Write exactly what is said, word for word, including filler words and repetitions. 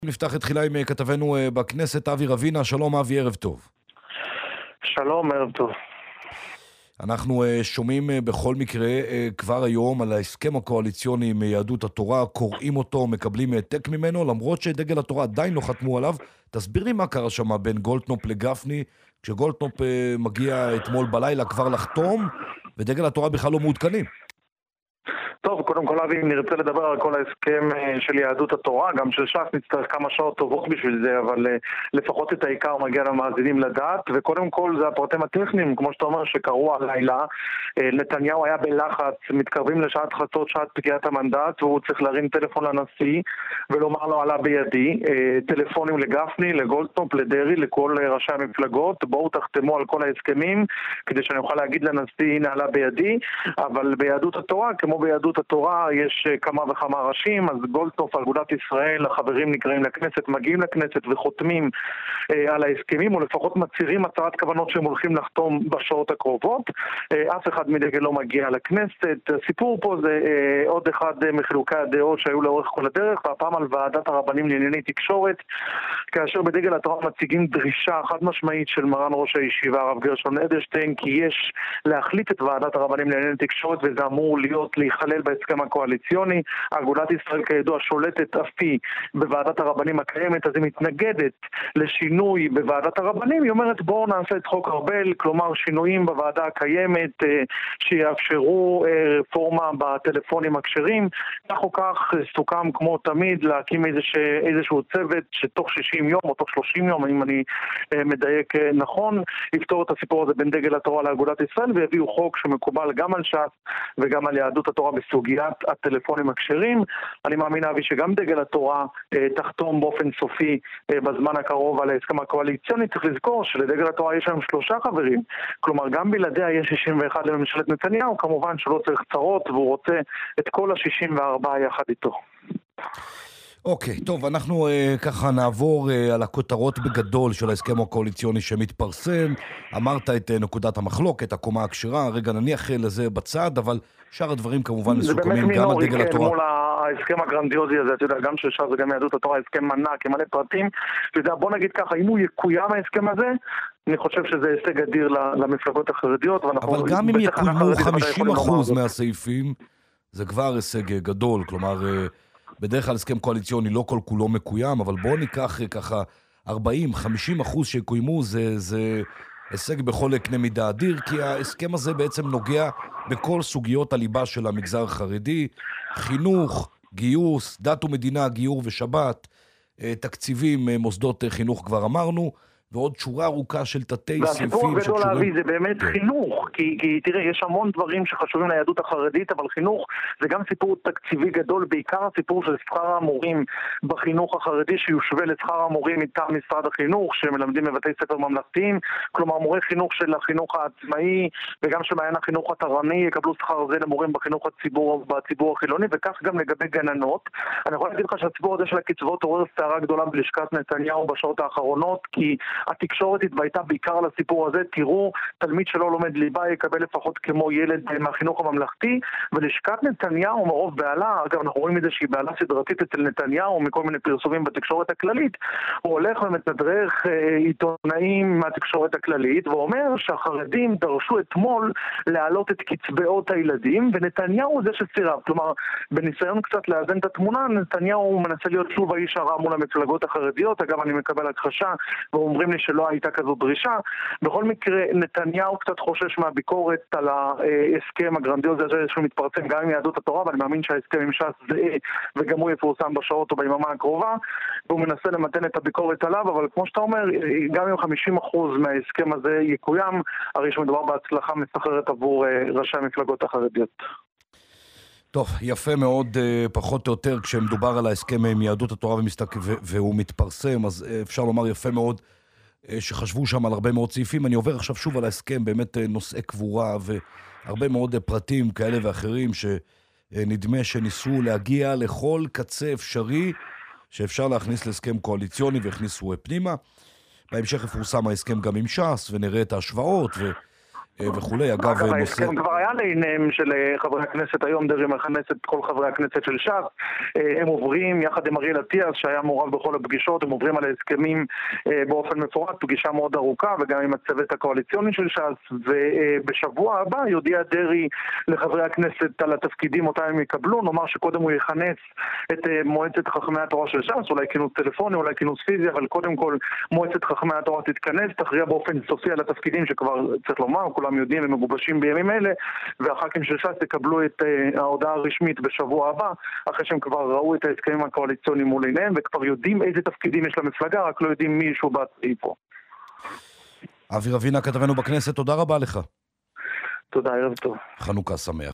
נפתח את תחילה עם כתבנו בכנסת אבי רבינה. שלום אבי, ערב טוב. שלום, ערב טוב. אנחנו שומעים בכל מקרה כבר היום על ההסכם הקואליציוני עם יהדות התורה, קוראים אותו, מקבלים העתק ממנו, למרות שדגל התורה עדיין לא חתמו עליו. תסביר לי מה קרה שם בין גולדקנופ לגפני, כשגולדקנופ מגיע אתמול בלילה כבר לחתום, ודגל התורה בכלל לא מעודכנים. טוב, קודם כל אבי, נרצה לדבר על כל ההסכם של יהדות התורה, גם של ש"ס נצטרך כמה שעות טובות בשביל זה, אבל לפחות את העיקר מגיע למאזינים לדעת, וקודם כל זה הפרטים הטכניים, כמו שאתה אומר, שקראו הלילה. נתניהו היה בלחץ, מתקרבים לשעת חצות, שעת פקיעת המנדט, והוא צריך להרים טלפון לנשיא ולומר לו עלה בידי, טלפונים לגפני, לגולדקנופ, לדרעי, לכל ראשי המפלגות, בואו תחתמו על כל ההסכמים, כדי שאני אוכל להגיד לנשיא, הנה עלה בידי. אבל ביהדות התורה, כמו ביהדות התורה, יש כמה וכמה ראשים, אז גולדקנופ, אגודת ישראל, החברים נקראים לכנסת, מגיעים לכנסת וחותמים אה, על ההסכמים, או לפחות מצהירים הצהרת כוונות שהם הולכים לחתום בשעות הקרובות. אה, אף אחד מדגל לא מגיע לכנסת. הסיפור פה זה אה, עוד אחד מחילוקי הדעות שהיו לאורך כל הדרך, והפעם על ועדת הרבנים לענייני תקשורת, כאשר בדגל התורה מציגים דרישה חד משמעית של מרן ראש הישיבה הרב גרשון אדלשטיין, כי יש להחליט את ועדת הרבנים לענייני תקשורת, וזה אמור להיות להיכלל בהסכם הקואליציוני. אגודת ישראל כידוע שולטת אף היא בוועדת הרבנים הקיימת, אז היא מתנגדת לשינוי בוועדת הרבנים. היא אומרת בואו נעשה את חוק ארבל, כלומר שינויים בוועדה הקיימת שיאפשרו רפורמה בטלפונים הכשרים. כך או כך סוכם כמו תמיד להקים איזשה, איזשהו צוות שתוך שישים יום או תוך שלושים יום, אם אני מדייק נכון, יפתור את הסיפור הזה בין דגל התורה לאגודת ישראל, ויביאו חוק שמקובל גם על ש"ס וגם על יהדות התורה בסוגיית הטלפונים הכשרים. אני מאמין אבי שגם דגל התורה אה, תחתום באופן סופי אה, בזמן הקרוב על ההסכם הקואליציוני. צריך לזכור שלדגל התורה יש היום שלושה חברים, כלומר גם בלעדיה יש שישים ואחת לממשלת נתניהו, כמובן שלא צריך צרות, והוא רוצה את כל ה-שישים וארבע יחד איתו. אוקיי, okay, טוב, אנחנו uh, ככה נעבור uh, על הכותרות בגדול של ההסכם הקואליציוני שמתפרסם. אמרת את uh, נקודת המחלוקת, הקומה הכשרה, רגע נניח לזה בצד, אבל שאר הדברים כמובן מסוכמים גם על דגל התורה. מול ההסכם הגרנדיוזי הזה, אתה יודע, גם של ש"ס וגם יהדות התורה, הסכם ענק, עם מלא פרטים. אתה יודע, בוא נגיד ככה, אם הוא יקוים ההסכם הזה, אני חושב שזה הישג אדיר למפלגות החרדיות. אבל גם אם יקוימו חמישים אחוז מהסעיפים, זה כבר הישג גדול, כלומר... בדרך כלל הסכם קואליציוני לא כל כולו מקוים, אבל בואו ניקח ככה ארבעים חמישים אחוז שיקוימו, זה, זה הישג בכל קנה מידה אדיר, כי ההסכם הזה בעצם נוגע בכל סוגיות הליבה של המגזר החרדי, חינוך, גיוס, דת ומדינה, גיור ושבת, תקציבים, מוסדות חינוך כבר אמרנו, ועוד שורה ארוכה של תתי סעיפים. והסיפור הגדול להביא זה באמת חינוך, כי, כי תראה, יש המון דברים שחשובים ליהדות החרדית, אבל חינוך זה גם סיפור תקציבי גדול, בעיקר הסיפור של שכר המורים בחינוך החרדי, שיושווה לשכר המורים מטעם משרד החינוך, שמלמדים בבתי ספר ממלכתיים, כלומר מורי חינוך של החינוך העצמאי, וגם של מעיין החינוך התורני, יקבלו שכר זה למורים בחינוך הציבור, בציבור החילוני, וכך גם לגבי גננות. אני יכול להגיד לך שהציבור הזה של הקצבאות עורר סערה גדולה בלשכת נתניהו בשעות האחרונות, כי התקשורת התבייתה בעיקר על הסיפור הזה. תראו, תלמיד שלא לומד ליבה יקבל לפחות כמו ילד מהחינוך הממלכתי, ולשכת נתניהו מרוב בעלה, אגב אנחנו רואים את זה שהיא בעלה סדרתית אצל נתניהו מכל מיני פרסומים בתקשורת הכללית, הוא הולך ומתדרך אה, עיתונאים מהתקשורת הכללית ואומר שהחרדים דרשו אתמול להעלות את קצבאות הילדים, ונתניהו הוא זה שסירב. כלומר, בניסיון קצת לאזן את התמונה, נתניהו מנסה להיות שוב האיש הרע מול המפלגות החרדיות. אגב, אני מקבל הכחשה ואומרים לי שלא הייתה כזו דרישה. בכל מקרה, נתניהו קצת חושש מהביקורת על ההסכם הגרנדיוזי הזה שמתפרסם גם עם יהדות התורה, ואני מאמין שההסכם עם ש"ס זהה וגם הוא יפורסם בשעות או ביממה הקרובה, והוא מנסה למתן את הביקורת עליו, אבל כמו שאתה אומר, גם אם חמישים אחוז מההסכם הזה יקוים, הרי שמדובר בהצלחה מסחררת עבור ראשי המפלגות החרדיות. טוב, יפה מאוד, פחות או יותר, כשמדובר על ההסכם עם יהדות התורה ומסתק... והוא מתפרסם, אז אפשר לומר יפה מאוד שחשבו שם על הרבה מאוד סעיפים. אני עובר עכשיו שוב על ההסכם, באמת נושאי קבורה והרבה מאוד פרטים כאלה ואחרים שנדמה שניסו להגיע לכל קצה אפשרי שאפשר להכניס להסכם קואליציוני והכניסו פנימה. בהמשך יפורסם ההסכם גם עם ש"ס ונראה את ההשוואות וכולי. אגב, אגב, נושא... ההסכם כבר היה לעיניהם של חברי הכנסת, היום דרעי מכנס את כל חברי הכנסת של ש"ס, הם עוברים יחד עם אריאל אטיאס שהיה מעורב בכל הפגישות, הם עוברים על ההסכמים באופן מפורט, פגישה מאוד ארוכה, וגם עם הצוות הקואליציוני של ש"ס, ובשבוע הבא יודיע דרעי לחברי הכנסת על התפקידים אותם הם יקבלו, נאמר שקודם הוא יכנס את מועצת חכמי התורה של ש"ס, אולי כינוס טלפוני, אולי כינוס פיזי, אבל קודם כל מועצת חכמי התורה תתכנס, תכריע באופן סופי על התפקידים שכבר צריך לומר, כולם יודעים ומגובשים בימים אלה, והח"כים של ש"ס יקבלו את uh, ההודעה הרשמית בשבוע הבא, אחרי שהם כבר ראו את ההסכמים הקואליציוניים מול עיניהם, וכבר יודעים איזה תפקידים יש למפלגה, רק לא יודעים מי ישהו בעצמי פה. אבי רבינה, כתבנו בכנסת, תודה רבה לך. תודה, ערב טוב. חנוכה שמח.